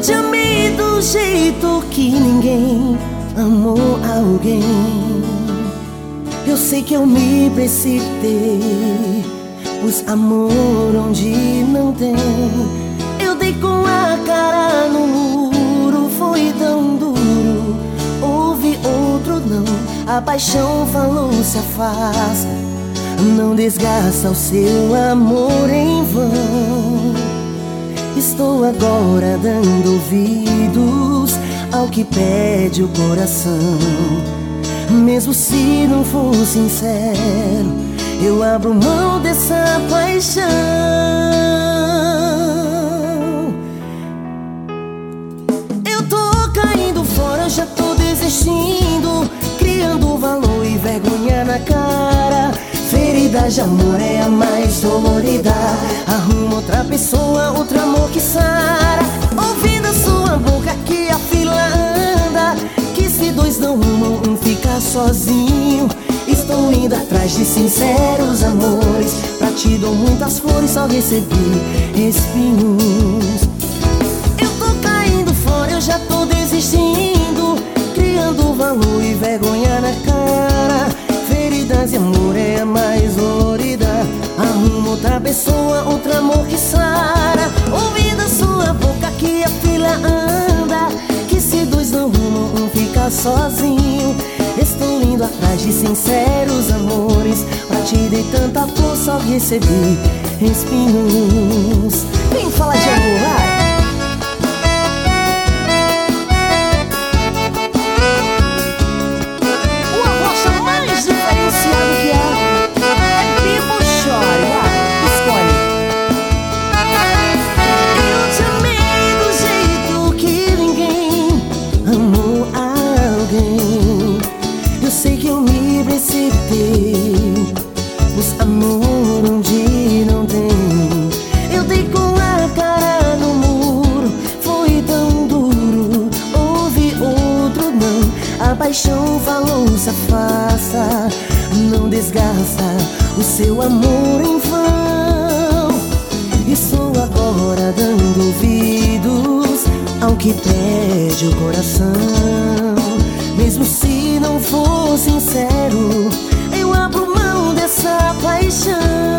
te amei do jeito que ninguém amou alguém. Eu sei que eu me precipitei, pus amor onde não tem. Eu dei com a cara no muro, foi tão duro. Houve outro não, a paixão falou se afasta. Não desgasta o seu amor em vão. Estou agora dando ouvidos ao que pede o coração. Mesmo se não for sincero, eu abro mão dessa paixão. Eu tô caindo fora, já tô desistindo, criando valor e vergonha na cara. Ferida de amor é a mais dolorida. Arruma outra pessoa, outro amor que sara. Ouvi da sua boca que a fila anda, que se dois não amam, um fica sozinho. Estou indo atrás de sinceros amores, pra ti dou muitas flores, só recebi espinhos. Eu tô caindo fora, eu já tô desistindo, criando valor e vergonha na cara. Feridas de amor é a mais dolorida. Arruma outra pessoa, outro amor que sara. Ouvi da sua boca que a fila anda, que se dois não amam, um fica sozinho. Estou indo atrás de sinceros amores, pra te dei tanta força, só recebi espinhos. Vem falar de amor, vai! Sei que eu me precipitei, pus amor onde não tem. Eu dei com a cara no muro, foi tão duro. Houve outro não, a paixão falou se afasta. Não desgasta o seu amor em vão. Estou agora dando ouvidos ao que pede o coração. Mesmo se não for sincero, eu abro mão dessa paixão.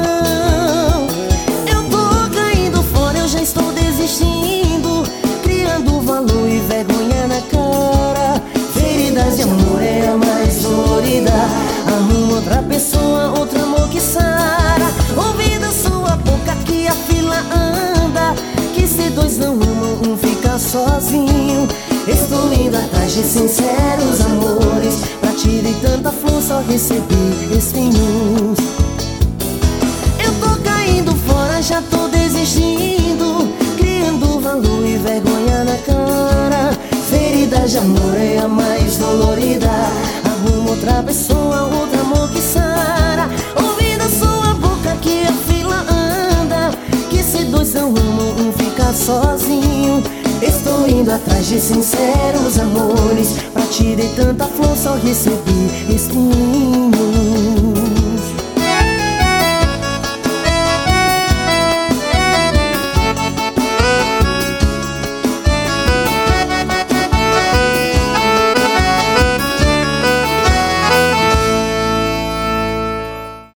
Eu tô caindo fora, eu já estou desistindo, criando valor e vergonha na cara. Feridas de amor é a mais dolorida. Arruma outra pessoa, outro amor que sara. Ouvi da sua boca que a fila anda, que se dois não amam, um fica sozinho. Estou indo atrás de sinceros amores, pra ti dei tanta flor, só recebi espinhos. Eu tô caindo fora, já tô desistindo, criando valor e vergonha na cara. Ferida de amor é a mais dolorida. Arruma outra pessoa, outro amor que sara. Ouvi da sua boca que a fila anda, que se dois não amam, um fica sozinho. Estou indo atrás de sinceros amores, pra ti dei tanta flor, só recebi espinhos.